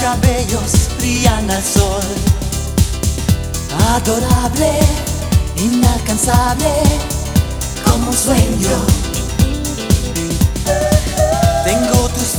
cabellos brillan al sol. Adorable, inalcanzable, como un sueño.